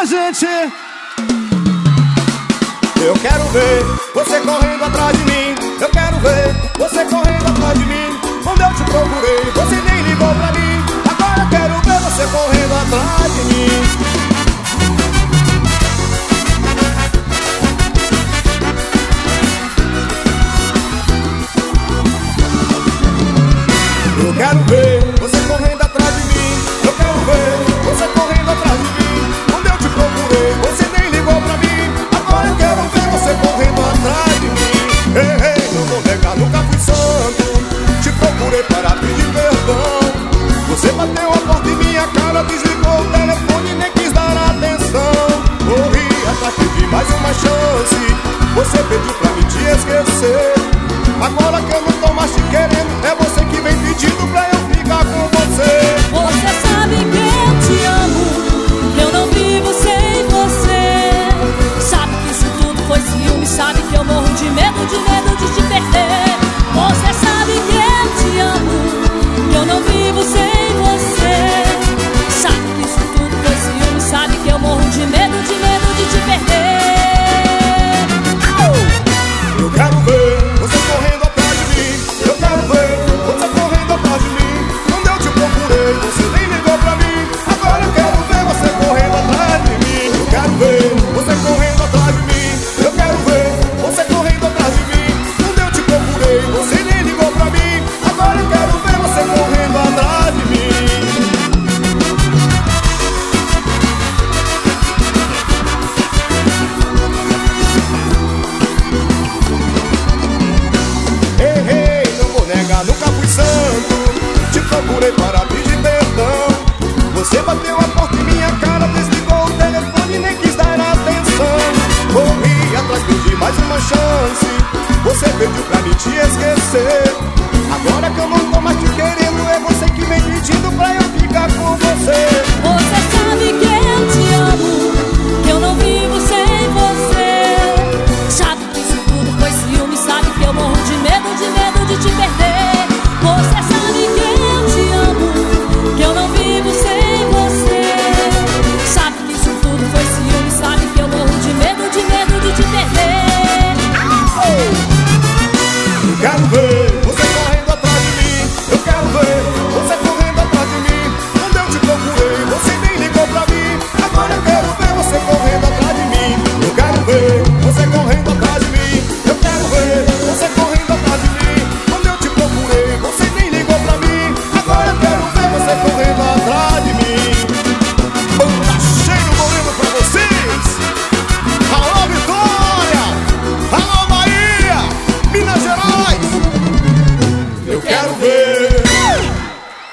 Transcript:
gente. Eu quero ver você correndo atrás de mim. Eu quero ver você correndo atrás de mim. Quando eu te procurei, você nem ligou pra mim. Agora eu quero ver você correndo atrás de mim. Eu quero ver você correndo atrás de mim. Eu quero ver você correndo atrás de mim. Quando eu te procurei, você nem ligou pra mim. Agora eu quero ver você correndo atrás de mim. Ei, ei, não vou negar, nunca fui santo. Te procurei para pedir perdão. Você bateu a porta em minha cara, desligou o telefone e nem quis dar atenção. Corri atrás, pedi mais uma chance. Você pediu pra mim te esquecer. Agora que eu não tô mais te querendo, é você que vem pedindo pra eu ficar com você. Você sabe que eu te amo, que eu não vivo sem você. Sabe que isso tudo foi ciúme, sabe que eu morro de medo de te perder. Você sabe que eu te amo, que eu não vivo sem você. Sabe que isso tudo foi ciúme, sabe que eu morro de medo de te perder. Eu quero ver você correndo atrás de mim. Eu quero ver você correndo atrás de mim. Quando eu te procurei, você nem ligou pra mim. Agora eu quero ver você correndo atrás de mim. Eu quero ver você correndo atrás de mim. Eu quero ver você correndo atrás de mim. Quando eu te procurei, você nem ligou pra mim. Agora eu quero ver você correndo atrás de mim. Nunca fui santo, te procurei para pedir perdão. Você bateu a porta em minha cara, desligou o telefone e nem quis dar atenção. Corri atrás, pedi mais uma chance. Você pediu pra mim te esquecer.